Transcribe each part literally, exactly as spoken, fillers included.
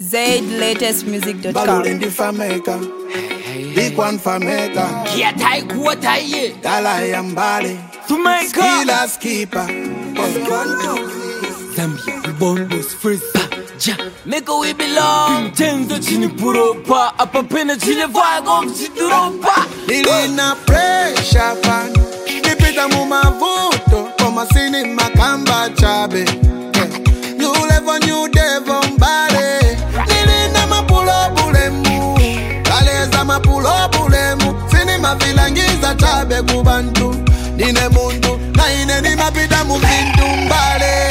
Z latest music dot com. Balulindi fameka, big one fameka. Kia tai kuwa tai ye. Dala ya mbali, skila skipa. Zambia, bonus freeze. Ja, meko we belong. Tenzo chini puropa, apa pena chile vago mchituropa. Nilina pressure pan, nipita mumavuto, koma sini makamba chabe. New level, new devil mbale. Nilina mapulo bulemu, kaleza mapulo bulemu. Sini mavilangiza chabe kubantu, nine mundu, na ine ni mapida muvindu mbale.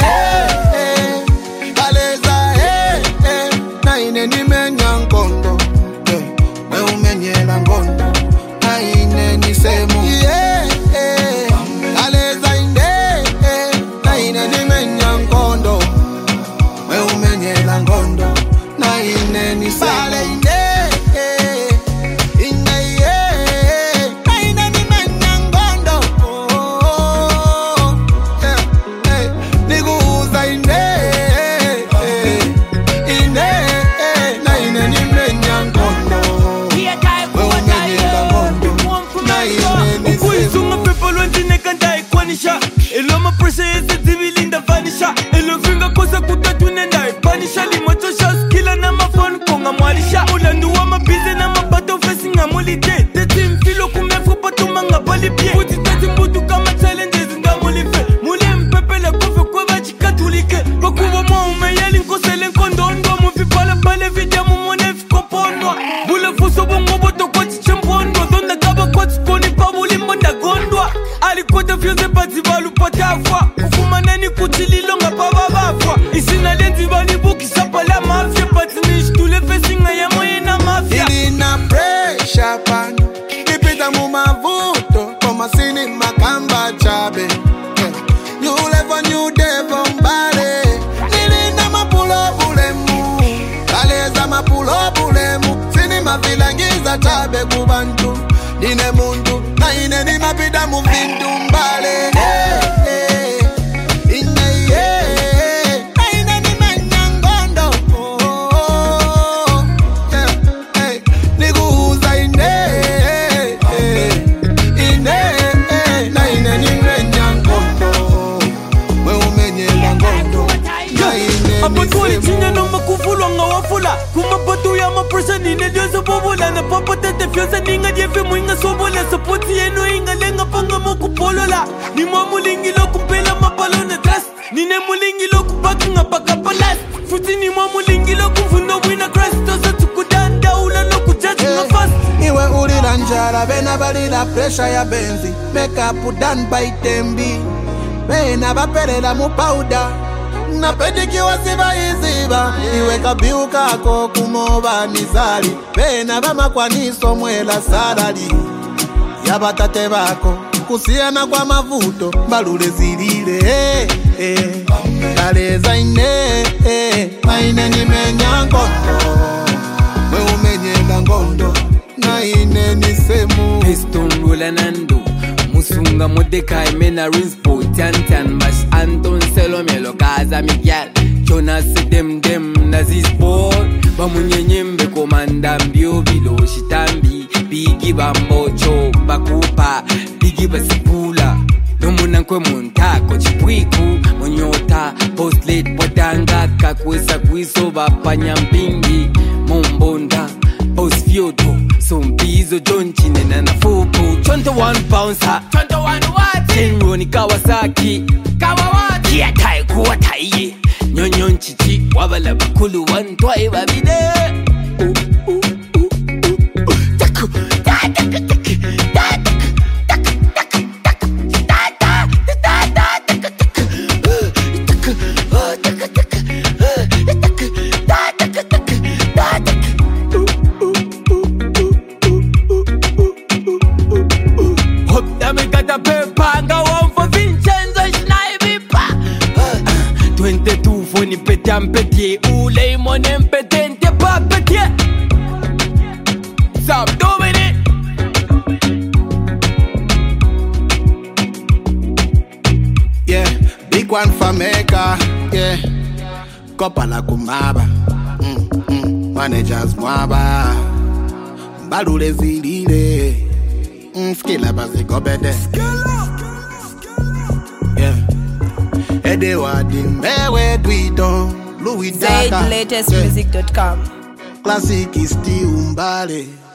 Kaleza eh eh, na ine ni menya nkondo, we umenyela nkondo, na ine ni semu. Yeah eh, kaleza inde eh, na ine ni menya nkondo, we umenyela nkondo, na ine ni semu. Elo mapresha yese zivilinda vanisha. Elo vinga kosa kutatune ndai panisha. Limoto shas kila na mafon konga mwalisha. Ulandu wa mabize na mabato fesi nga molite. Teti mfilo kumefo pato manga pali pie. Kuti tati mbutu kama challenges nga molife. Muli mpepe la kofe kwa vachi katulike. Bakuwa mwa umeyeli nkosele nkondondwa. Mufi pala pale vidya mumone fikopondwa. Bule fuso bongo boto kwa chichembondwa. Donda kaba kwa chikoni pa muli mbonda gondwa. Alikota fyoze pati balu patafwa. Kufumaneni kuchililo nga baba bafwa. Isina lenzi bali buki sapa la mafia. Pati nish tule fesi nga ya moye na mafia. Nilina pressure pan, nipita mumavuto, koma sini makamba chabe. New level, new devil mbale. Nilina mapulo bulemu, kaleza mapulo bulemu. Sini mavilangiza chabe kubantu, nine mundu, na ine ni mapida muvindu mbale. Eh, eh, ine yeah, na ine ni menya ngondo. Oh, oh, yeah, eh, niguza ine, eh, ine, eh, na ine ni menya ngondo, we umenyela ngondo, na ine ni Abatwali semu. chinya no makufulwa nga wafula. Kumabatu ya mapresha nine dioza bobola. Na papa tete fyoza ninga diefe muinga sobola. Sapoti yenu inga lenga panga moku polola. Ni mwa mulingi lo kupela mapalo na trust. Nine mulingi lo kupaki nga baka palas. Futi ni mwa mulingi lo kufundo wina crest. Toza tukudanda ula lo kujaji nga fast. Iwe ulila njara, bena balila pressure ya benzi. Make up done by tembi, bena bapelela mu powder. Na pedikiwa siba iziba, iwe kabiu kako kumoba nizali. Bena bama kwa niso mwela salari ya batate bako, kusiana kwa mavuto, balule zilile. Eh, eh, kaleza ine, eh, na ine ni menya ngondo, we umenyela ngondo, na ine ni semu. Piston roller nando Musunga Modekai mena rinspo Tiantian bash Anton Selomelo Kaza Miguel Jonas dem dem nazispo Bamunyenyembe komanda mbio vilo shitambi Bigi bambocho bakupa Bigi basipula Nomuna kwe montako chipwiku Monyota post late podanga Kakwesa kwiso bapanyambingi Mombonda post fioto Sompizo John Chine na nafupu twenty-one pounds ha twenty-one what Tenroni Kawasaki Kawawati Kia tai kuwa tai ye Nyonyon chichi Wabala bakulu wantwai babide Uh uh uh uh uh Taku Taku Taku Taku Taku Taku Taku Taku twenty-two for ni pete ampetier Ule imone mpete nte pa petier Sab domine Yeah, big one fameka. Yeah, kopa la kumaba. Mm, mm. managers mwaba balule zilile mskila bazigobede yeah Edward Mbewe Dwido Louis Daka Zay latest music dot com Classic is still umbale